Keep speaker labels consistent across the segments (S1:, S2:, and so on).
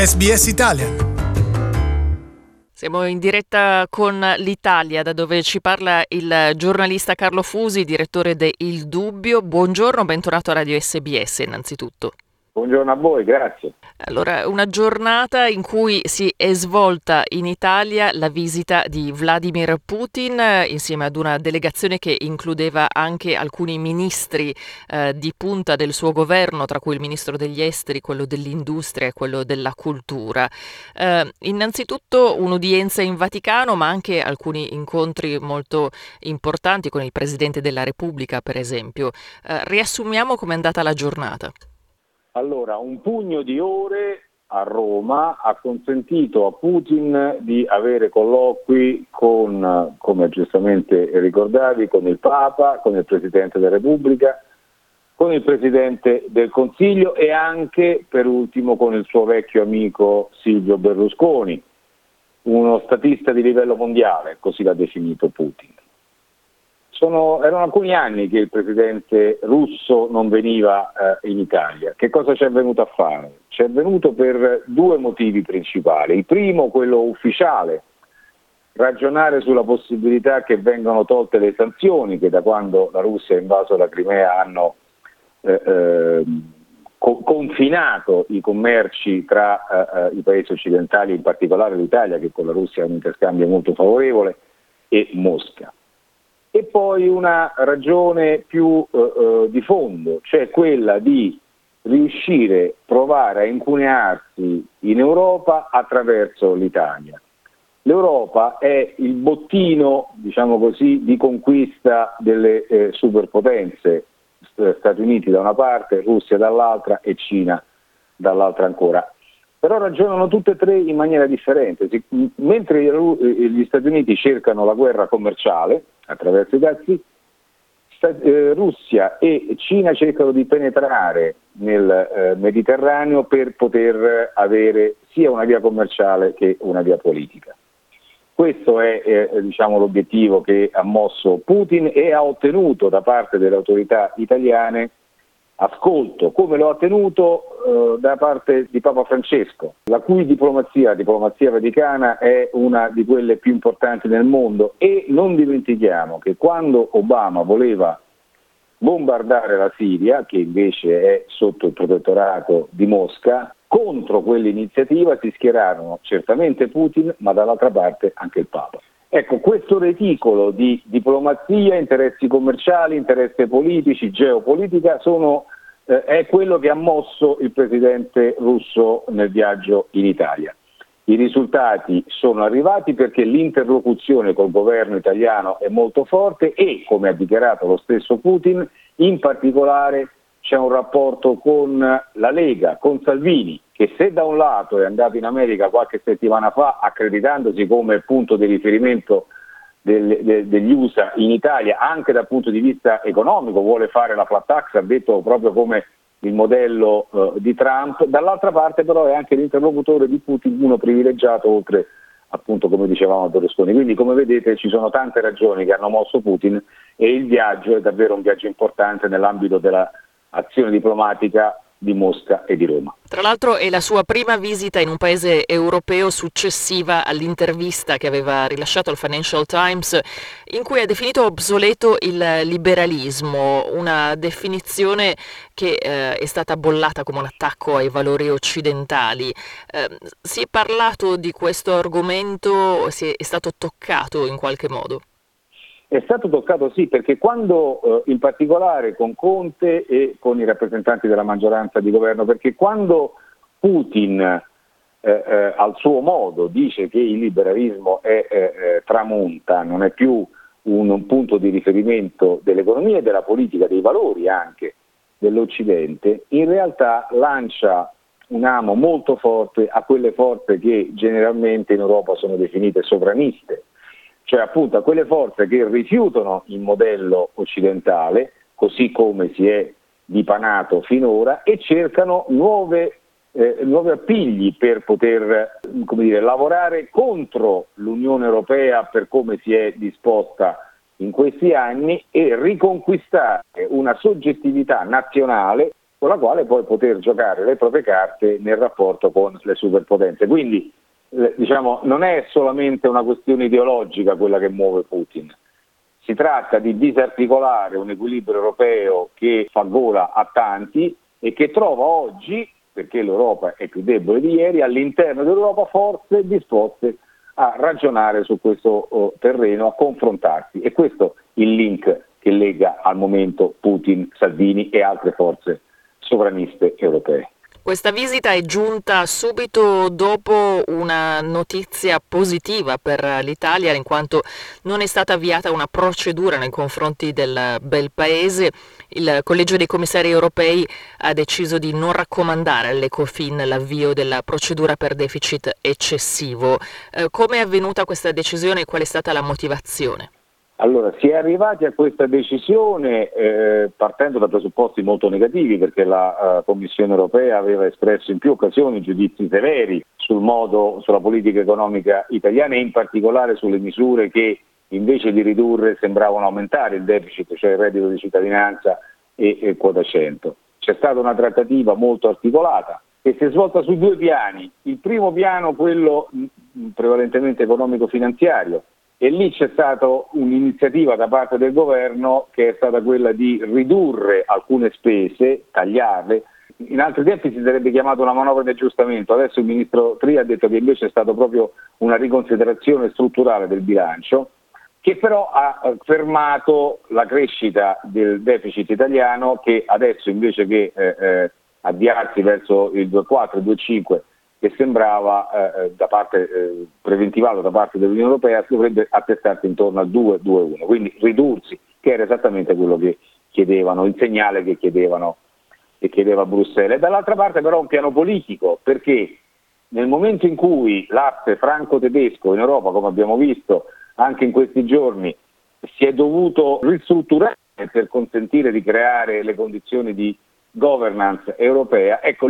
S1: SBS Italian.
S2: Siamo in diretta con l'Italia, da dove ci parla il giornalista Carlo Fusi, direttore de Il Dubbio. Buongiorno, bentornato a Radio SBS innanzitutto.
S3: Buongiorno a voi, grazie.
S2: Allora, una giornata in cui si è svolta in Italia la visita di Vladimir Putin insieme ad una delegazione che includeva anche alcuni ministri di punta del suo governo, tra cui il ministro degli esteri, quello dell'industria e quello della cultura. Innanzitutto un'udienza in Vaticano, ma anche alcuni incontri molto importanti con il Presidente della Repubblica, per esempio. Riassumiamo com'è andata la giornata.
S3: Allora, un pugno di ore a Roma ha consentito a Putin di avere colloqui con, come giustamente ricordavi, con il Papa, con il Presidente della Repubblica, con il Presidente del Consiglio e anche, per ultimo, con il suo vecchio amico Silvio Berlusconi, uno statista di livello mondiale, così l'ha definito Putin. Erano alcuni anni che il presidente russo non veniva in Italia. Che cosa ci è venuto a fare? Ci è venuto per due motivi principali. Il primo, quello ufficiale, ragionare sulla possibilità che vengano tolte le sanzioni che da quando la Russia ha invaso la Crimea hanno confinato i commerci tra i paesi occidentali, in particolare l'Italia, che con la Russia ha un interscambio molto favorevole, e Mosca. E poi una ragione più di fondo, cioè quella di riuscire a provare a incunearsi in Europa attraverso l'Italia. L'Europa è il bottino, diciamo così, di conquista delle superpotenze, Stati Uniti da una parte, Russia dall'altra e Cina dall'altra ancora. Però ragionano tutte e tre in maniera differente. Mentre gli Stati Uniti cercano la guerra commerciale attraverso i dazi, Russia e Cina cercano di penetrare nel Mediterraneo per poter avere sia una via commerciale che una via politica. Questo è diciamo, l'obiettivo che ha mosso Putin e ha ottenuto da parte delle autorità italiane ascolto, come lo ha tenuto da parte di Papa Francesco, la cui diplomazia vaticana è una di quelle più importanti nel mondo. E non dimentichiamo che quando Obama voleva bombardare la Siria, che invece è sotto il protettorato di Mosca, contro quell'iniziativa si schierarono certamente Putin, ma dall'altra parte anche il Papa. Ecco, questo reticolo di diplomazia, interessi commerciali, interessi politici, geopolitica è quello che ha mosso il presidente russo nel viaggio in Italia. I risultati sono arrivati perché l'interlocuzione col governo italiano è molto forte e, come ha dichiarato lo stesso Putin, in particolare c'è un rapporto con la Lega, con Salvini, che se da un lato è andato in America qualche settimana fa accreditandosi come punto di riferimento degli USA in Italia, anche dal punto di vista economico, vuole fare la flat tax, ha detto proprio come il modello di Trump, dall'altra parte però è anche l'interlocutore di Putin, uno privilegiato oltre appunto come dicevamo a Berlusconi. Quindi come vedete ci sono tante ragioni che hanno mosso Putin e il viaggio è davvero un viaggio importante nell'ambito della azione diplomatica di Mosca e di Roma.
S2: Tra l'altro è la sua prima visita in un paese europeo successiva all'intervista che aveva rilasciato al Financial Times, in cui ha definito obsoleto il liberalismo, una definizione che è stata bollata come un attacco ai valori occidentali. Si è parlato di questo argomento, è stato toccato in qualche modo?
S3: È stato toccato sì, perché quando, in particolare con Conte e con i rappresentanti della maggioranza di governo, perché quando Putin al suo modo dice che il liberalismo è tramonta, non è più un punto di riferimento dell'economia e della politica, dei valori anche dell'Occidente, in realtà lancia un amo molto forte a quelle forze che generalmente in Europa sono definite sovraniste, cioè appunto a quelle forze che rifiutano il modello occidentale, così come si è dipanato finora, e cercano nuovi appigli per poter, lavorare contro l'Unione Europea per come si è disposta in questi anni e riconquistare una soggettività nazionale con la quale poi poter giocare le proprie carte nel rapporto con le superpotenze. Quindi diciamo, non è solamente una questione ideologica quella che muove Putin. Si tratta di disarticolare un equilibrio europeo che fa gola a tanti e che trova oggi, perché l'Europa è più debole di ieri, all'interno dell'Europa forze disposte a ragionare su questo terreno, a confrontarsi. E questo è il link che lega al momento Putin, Salvini e altre forze sovraniste europee.
S2: Questa visita è giunta subito dopo una notizia positiva per l'Italia, in quanto non è stata avviata una procedura nei confronti del bel paese. Il Collegio dei Commissari europei ha deciso di non raccomandare all'Ecofin l'avvio della procedura per deficit eccessivo. Come è avvenuta questa decisione e qual è stata la motivazione?
S3: Allora, si è arrivati a questa decisione partendo da presupposti molto negativi, perché la Commissione europea aveva espresso in più occasioni giudizi severi sulla politica economica italiana e in particolare sulle misure che invece di ridurre sembravano aumentare il deficit, cioè il reddito di cittadinanza e quota 100. C'è stata una trattativa molto articolata che si è svolta su due piani. Il primo piano, quello prevalentemente economico-finanziario, e lì c'è stata un'iniziativa da parte del governo che è stata quella di ridurre alcune spese, tagliarle. In altri tempi si sarebbe chiamato una manovra di aggiustamento, adesso il ministro Tria ha detto che invece è stato proprio una riconsiderazione strutturale del bilancio, che però ha fermato la crescita del deficit italiano, che adesso invece che avviarsi verso il 2,4, il 2,5 che sembrava preventivato da parte dell'Unione Europea, dovrebbe attestarsi intorno al 2,1, quindi ridursi, che era esattamente quello che chiedevano, il segnale che chiedeva Bruxelles. E dall'altra parte però un piano politico, perché nel momento in cui l'asse franco-tedesco in Europa, come abbiamo visto anche in questi giorni, si è dovuto ristrutturare per consentire di creare le condizioni di governance europea, ecco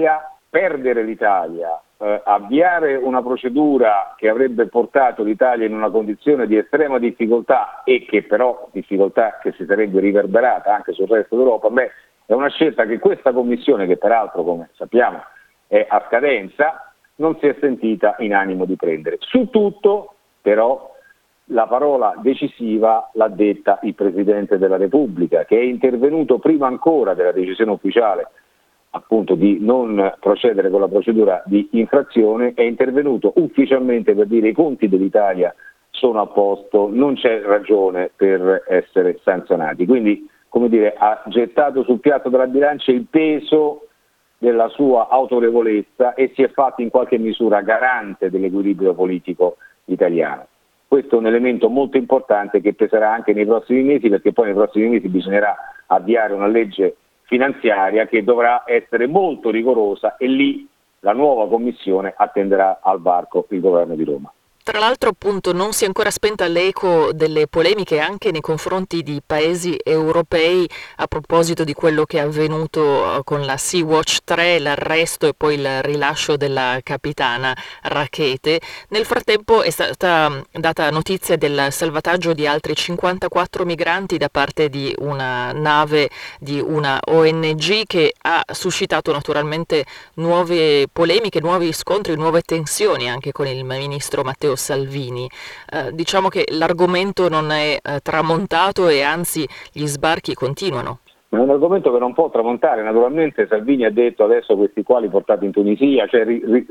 S3: perdere l'Italia, avviare una procedura che avrebbe portato l'Italia in una condizione di estrema difficoltà e che però difficoltà che si sarebbe riverberata anche sul resto d'Europa, è una scelta che questa Commissione, che peraltro come sappiamo è a scadenza, non si è sentita in animo di prendere. Su tutto però la parola decisiva l'ha detta il Presidente della Repubblica, che è intervenuto prima ancora della decisione ufficiale appunto di non procedere con la procedura di infrazione, è intervenuto ufficialmente per dire i conti dell'Italia sono a posto, non c'è ragione per essere sanzionati. Quindi, come dire, ha gettato sul piatto della bilancia il peso della sua autorevolezza e si è fatto in qualche misura garante dell'equilibrio politico italiano. Questo è un elemento molto importante che peserà anche nei prossimi mesi, perché poi nei prossimi mesi bisognerà avviare una legge finanziaria che dovrà essere molto rigorosa e lì la nuova Commissione attenderà al varco il governo di Roma.
S2: Tra l'altro, appunto, non si è ancora spenta l'eco delle polemiche anche nei confronti di paesi europei a proposito di quello che è avvenuto con la Sea-Watch 3, l'arresto e poi il rilascio della capitana Rackete. Nel frattempo è stata data notizia del salvataggio di altri 54 migranti da parte di una nave di una ONG che ha suscitato naturalmente nuove polemiche, nuovi scontri, nuove tensioni anche con il ministro Matteo Salvini. Diciamo che l'argomento non è tramontato e anzi gli sbarchi continuano.
S3: È un argomento che non può tramontare, naturalmente Salvini ha detto adesso questi qua li portate in Tunisia, cioè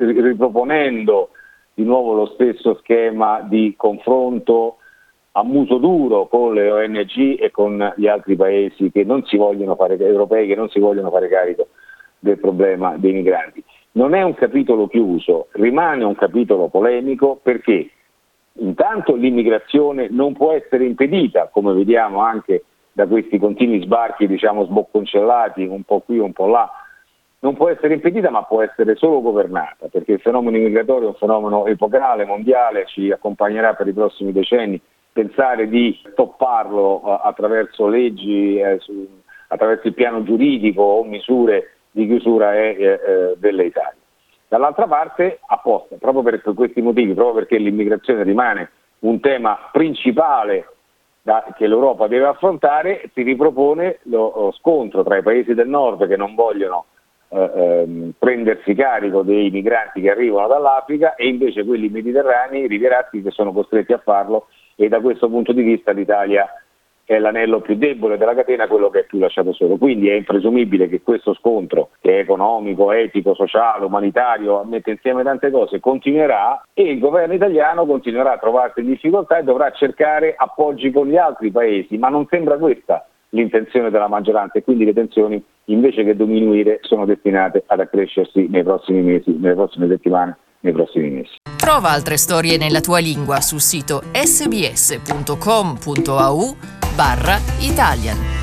S3: riproponendo di nuovo lo stesso schema di confronto a muso duro con le ONG e con gli altri paesi che non si vogliono europei che non si vogliono fare carico del problema dei migranti. Non è un capitolo chiuso, rimane un capitolo polemico perché intanto l'immigrazione non può essere impedita, come vediamo anche da questi continui sbarchi, diciamo sbocconcellati, un po' qui, un po' là, non può essere impedita ma può essere solo governata, perché il fenomeno immigratorio è un fenomeno epocale, mondiale, ci accompagnerà per i prossimi decenni. Pensare di stopparlo attraverso leggi, attraverso il piano giuridico o misure di chiusura è dell'Italia. Dall'altra parte, apposta, proprio per questi motivi, proprio perché l'immigrazione rimane un tema principale che l'Europa deve affrontare, si ripropone lo scontro tra i paesi del nord che non vogliono prendersi carico dei migranti che arrivano dall'Africa e invece quelli mediterranei, rivieraschi, che sono costretti a farlo, e da questo punto di vista l'Italia è l'anello più debole della catena, quello che è più lasciato solo. Quindi è impresumibile che questo scontro, che è economico, etico, sociale, umanitario, mette insieme tante cose, continuerà, e il governo italiano continuerà a trovarsi in difficoltà e dovrà cercare appoggi con gli altri paesi, ma non sembra questa l'intenzione della maggioranza, e quindi le tensioni, invece che diminuire, sono destinate ad accrescersi nei prossimi mesi, nelle prossime settimane, nei prossimi mesi.
S2: Trova altre storie nella tua lingua sul sito sbs.com.au/Italian.